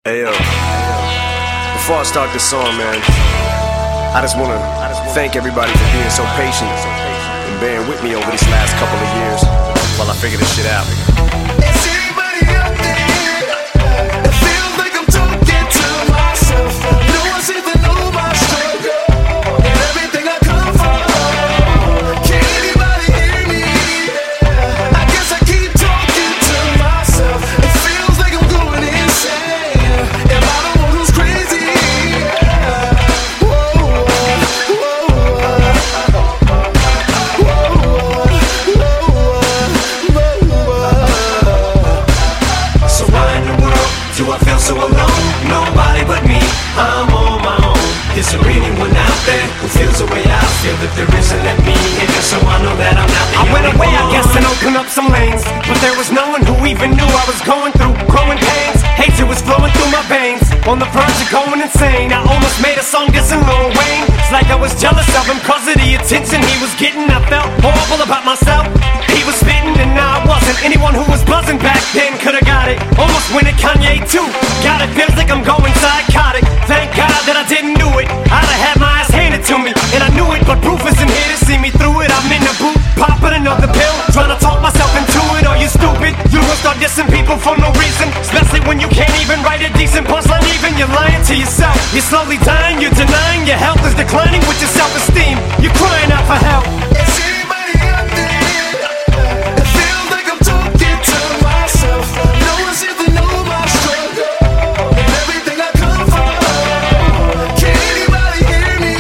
Hey yo, before I start this song, man, I just wanna thank everybody for being so patient and bearing with me over these last couple of years while I figure this shit out. Is anybody out there that feels like I'm talking to myself? No one seems to know my struggle and everything I come from. Can anybody hear me? I guess I keep talking to myself. It feels like I'm going insane. Am I the one who's crazy? So why in the world do I feel so alone? Nobody but me, I'm on my own. Is there anyone out there who feels the way I feel? That there isn't, let me in just so I know that I'm not the only one. I went away, I guess, and opened up some lanes, but there was no one who even knew I was going through growing pains. Hatred was flowing through my veins, on the verge of going insane. I almost made a song dissing Lil Wayne. It's like I was jealous of him cause of the attention he was getting. I felt horrible about myself. He was spitting and I wasn't. Anyone who was buzzing back then could've got it. Almost went at Kanye too. God, it feels like I'm going psychotic. Thank God that I didn't do it. I'd have had my ass handed to me, and I knew it, but proof isn't here to see me through it. I'm in the booth, popping another pill, trying to talk myself into it. Are you stupid? You will start dissing people for no reason, especially when you can't even write a decent punchline. Even you're lying to yourself. You're slowly dying, you're denying your health is declining with your self-esteem. You're crying out for help. Is anybody out there that feels like I'm talking to myself? No one seems to know my struggle and everything I come from. Can anybody hear me?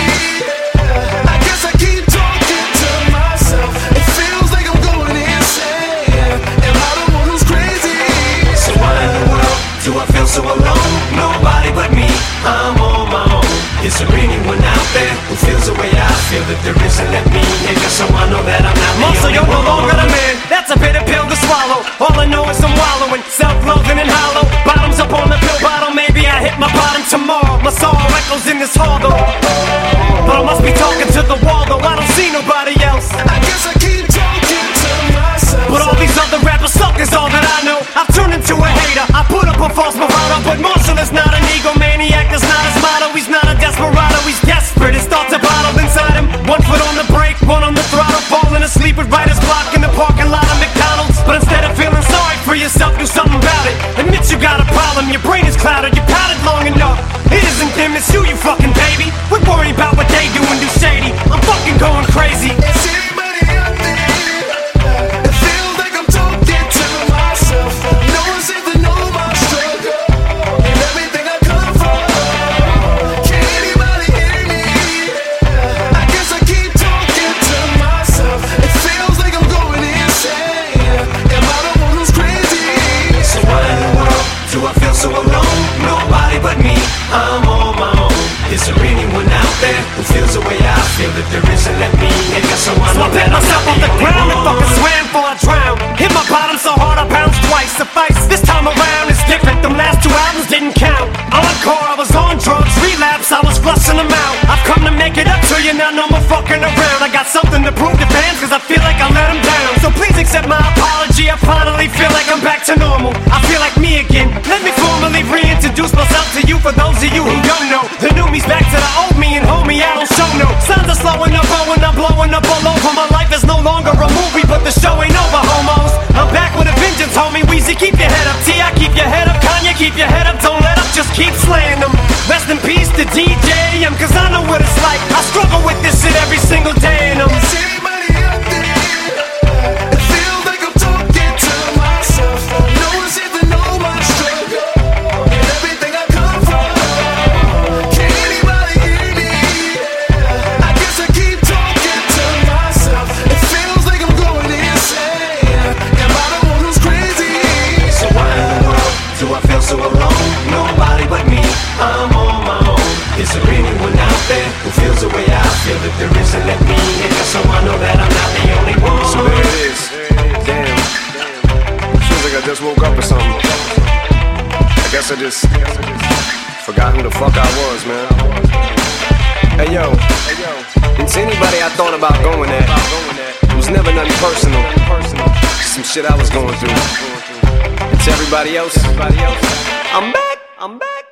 I guess I keep talking to myself. It feels like I'm going insane. Am I the one who's crazy? So why in the world do I feel so alone? Nobody but me, I'm on my own. Is there anyone out there who feels the way I feel? That there isn't, let me in just so I know that I'm not the Muscle, only you're no one. longer the man. That's a bitter pill to swallow. All I know is I'm wallowing, self-loathing and hollow. Bottoms up on the pill bottle. Maybe I hit my bottom tomorrow. My soul echoes in this hall though, but I must be talking to the wall though. I don't see nobody else. I guess I keep talking to myself. But all these other rappers suck is all that I know. I've turned into a hater. I put up a false bravado, but Marshall is not an egomaniac. That's not his motto. He's not a desperado. He's desperate. His thoughts are bottled inside him. 1 foot on the brake, one on the throttle, falling asleep with writer's block in the parking lot of McDonald's. But instead of feeling sorry for yourself, do something about it. Admit you got a problem. Your brain is clouded. You pouted long enough. It isn't them, it's you fucking baby. We're worried about what they do and do shady. I'm fucking going crazy. Is anybody out there that feels like I'm talking to myself? No one seems to know my struggle and everything I come from. Can anybody hear me? I guess I keep talking to myself. It feels like I'm going insane. Am I the one who's crazy? So why in the world do I feel so alone? Nobody but me, I'm on my own. Is there anyone out there who feels the way I feel? That there isn't, let me in just so I So know I picked that I'm myself not off the the ground and only fucking one. swam before I drowned. Hit my bottom so hard I bounced twice. Suffice, this time around it's different. Them last 2 albums didn't count. Encore, I was on drugs. Relapse, I was flushing them out. I've come to make it up to you, now no more fucking around. I got something to prove to fans cause I feel like I let them down. So please accept my apology. I finally feel like I'm back to normal. I feel like me again. Let me formally reintroduce myself to you. For those of you who don't know, the new me's back to the old me, and homie, I don't show no signs of slowing up, growing up, blowing up all over. My life is no longer a movie, but the show ain't over, homos. I'm back with a vengeance, homie. Weezy, keep your head up. T.I., keep your head up. Kanye, keep your head up. Don't let up, just keep slaying them. Rest in peace to DJ, cause I know what it's like. I struggle with this shit every single day, and Is anybody out there that feels like I'm talking to myself? No one seems to know my struggle and everything I come from. Can anybody hear me? I guess I keep talking to myself. It feels like I'm going insane. Am I the one who's crazy? So why in the world do I feel so alone? Nobody but me, I'm on my own. Is there anyone out there who feels the way I feel? That there isn't, let me in just so I know that I'm not the only one. So there it is. Damn. Feels like I just woke up or something. I guess I just forgot who the fuck I was, man. Hey yo, and to anybody I thought about going at, it was never nothing personal. Just some shit I was going through. And to everybody else, I'm back.